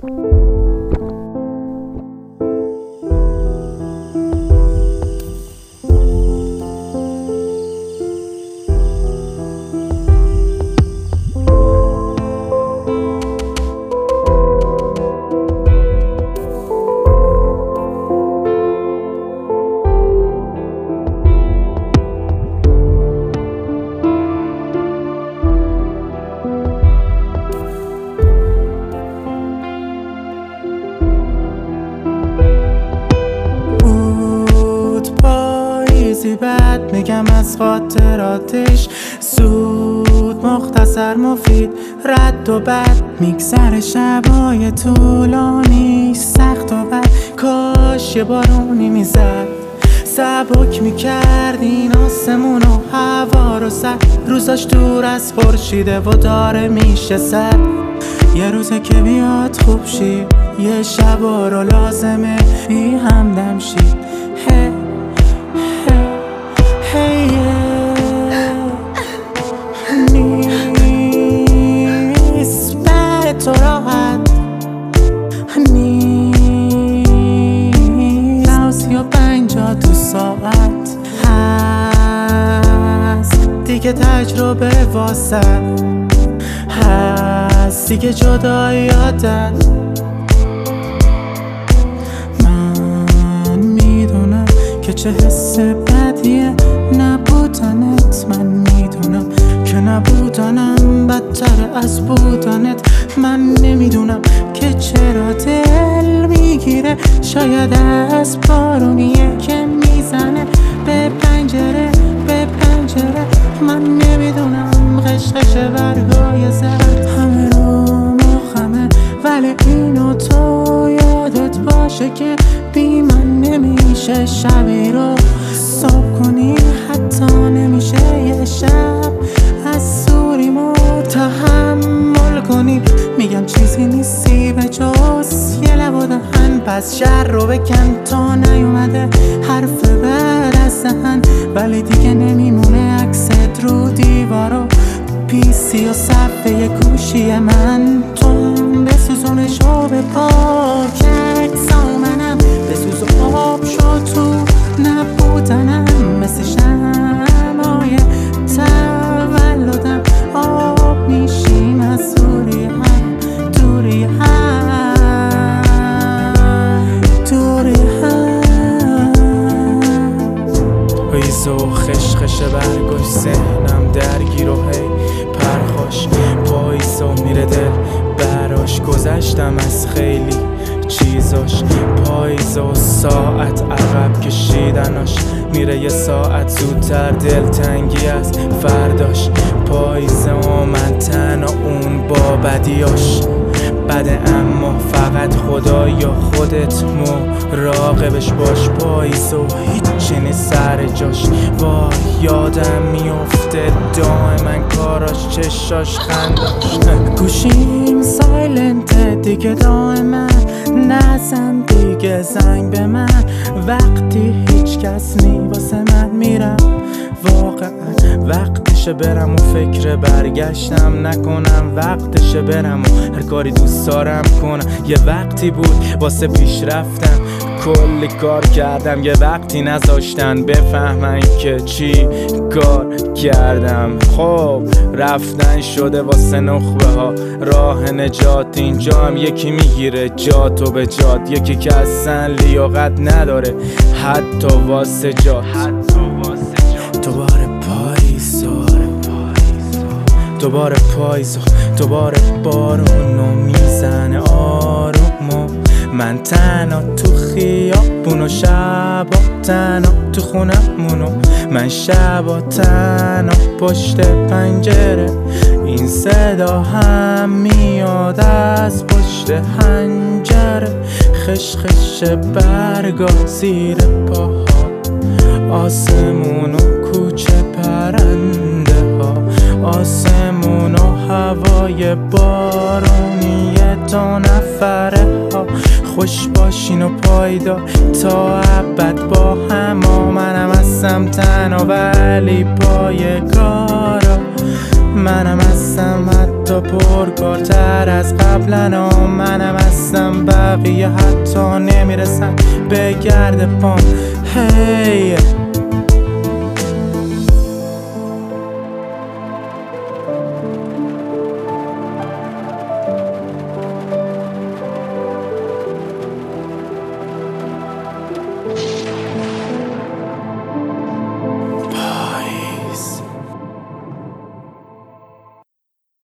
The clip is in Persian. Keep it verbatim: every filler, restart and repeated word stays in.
بعد میگم از خاطراتش، زود مختصر مفید رد و بد، میگذر شبای طولانی سخت و بد. کاش یه بارونی میزد سبک میکرد این آسمون و هوا رو سر، روزاش دور از خورشیده و داره میشه سر. یه روزه که بیاد خوب شی، یه شبا رو لازمه بی همدم شی. هی هی نیست بر تو راحت، نیست نه سی و پنجاه تو ساعت هست دیگه تجربه واسه، هست دیگه جدایی عادت. من میدونم که چه حس بدیه نبودنت، من میدونم که نبودنم بدتر از بودنت. من نمیدونم که چرا دل میگیره، شاید از بارونیه که میزنه به پنجره به پنجره. من نمیدونم قشقش برگای زرد همه رو مخمه، ولی اینو تو یادت باشه که بی من نمیشه شبی رو صبح کنی، حتی نمیشه یه شب از سوریمو تحمل کنی. میگم چیزی نیستی به جز یه لب و دهن، پس شر رو بکن تا نیومده حرف بعد از دهن. ولی دیگه نمیمونه عکست رو دیوارو پیسی و صفحه گوشی من. تو هم بسوزونش و به پاک اکسا منم، بسوز و آب شد تو نبودنم، مثل شمعای تولدم آب میشیم از دوری هم دوری هم دوری هم. ایزو خشخش برگاش ذهنم درگیر و هی پرخاش، پاییزو میره دل براش، گذشتم از خیلی چیزاش. پاییزو ساعت عقب کشیدناش، میره یه ساعت زودتر دلتنگی از فرداش. پاییزه و من تنها اون با بدیاش بده، اما فقط خدا یا خودت مراقبش باش. پاییزو هیچی نیست سر جاش، وای یادم میفته دائما کاراش چشاش خنداش. گوشیم سایلنته دیگه دائما، نزن دیگه زنگ به من وقتی هیچ کس نی واسه من میرم. واقعا وقتشه برم و فکر برگشتم نکنم، وقتشه برم و هر کاری دوست دارم کنم. یه وقتی بود واسه پیش رفتم کلی کار کردم، یه وقتی نذاشتن بفهمن که چی کار کردم. خب رفتن شده واسه نخبه ها راه نجات، اینجا هم یکی میگیره جاتو به جات، یکی که اصلا لیاقت نداره حتی واسه جات. دوباره پاییزو دوباره پاییزو دوباره بارونو میزنه آرومو، من تنها تو خیابون و شبا تنها تو خونمونو، من شبا تنها پشت پنجره. این صدا هم میاد از پشت حنجره، خشخش برگا زیر پاها، آسمون و کوچه پرنده ها، آسمون و هوای بارونی دو نفره ها. خوش باشین و پایدار تا ابد با هم، منم هستم تنها ولی پایگارا، منم هستم حتی حتی پرکارتر از قبلنا. منم هستم بقیه حتی نمیرسن به گرد پام. هی hey.